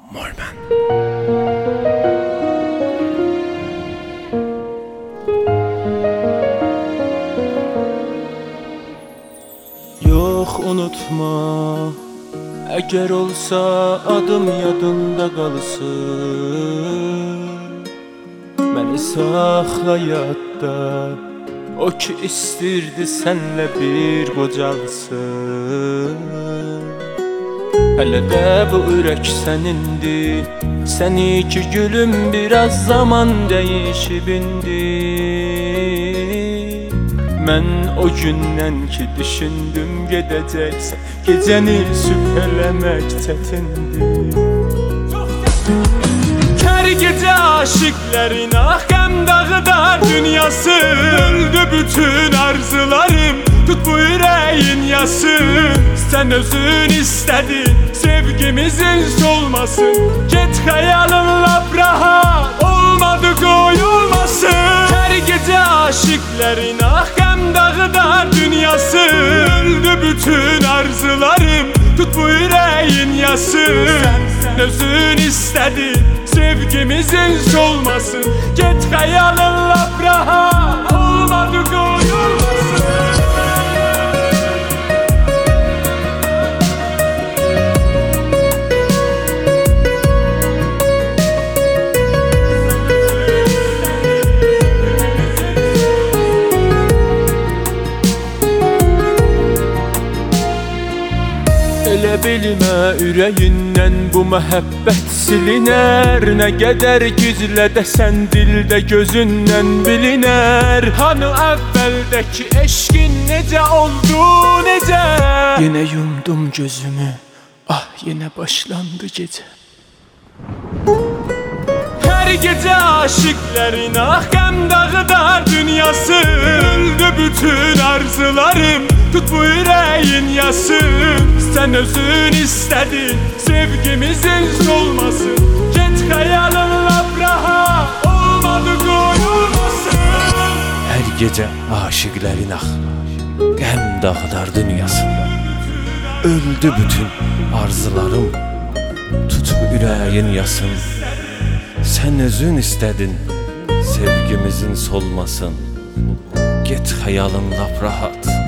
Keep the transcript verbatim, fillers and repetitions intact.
Mormen. Yox unutma, əgər olsa adım yadında qalsın. Məni saxla yadda, o ki istirdi sənlə bir qocalsın. Hələ də bu ürək sənindir, səni ki gülüm biraz zaman dəyişib indi. Mən o gündən ki düşündüm gedəcəksən, gecəni sübh eləmək çətindir. Kər gecə aşiqlərin ah qəm dağıdar dünyası. Öldü bütün arzularım, tut bu ürəyin yası. Sən özün istədin, sevgimizin solmasın. Get xəyalın lap rahat, olmadı qoyulmasın. Kər gecə aşiqlərin ah qəm dağıdar dünyası. Öldü bütün arzularım, tut bu ürəyin yası. Sən özün istədin, sevgimizin solmasın. Get xəyalın lap rahat, olmadı qoyulmasın. Elə bilmə ürəyindən bu məhəbbət silinər. Nə qədər gizlədəsən dildə gözündən bilinər. Hanı əvvəldəki eşqin necə oldu, necə? Yenə yumdum gözümü, ah yenə başlandı gecə. Hər gecə aşiqlərin ah qəm dağıdar dünyası. Öldü bütün arzularım, tut bu ürəyin yası. Sən özün istədin, sevgimizin solmasın. Get xəyalın lap rahat, olmadı qoyulmasın. Hər gecə aşiqlərin ah qəm dağıdar dünyası. Öldü bütün arzularım, tut bu ürəyin yasın. Sən özün istədin, sevgimizin solmasın. Get xəyalın lap rahat,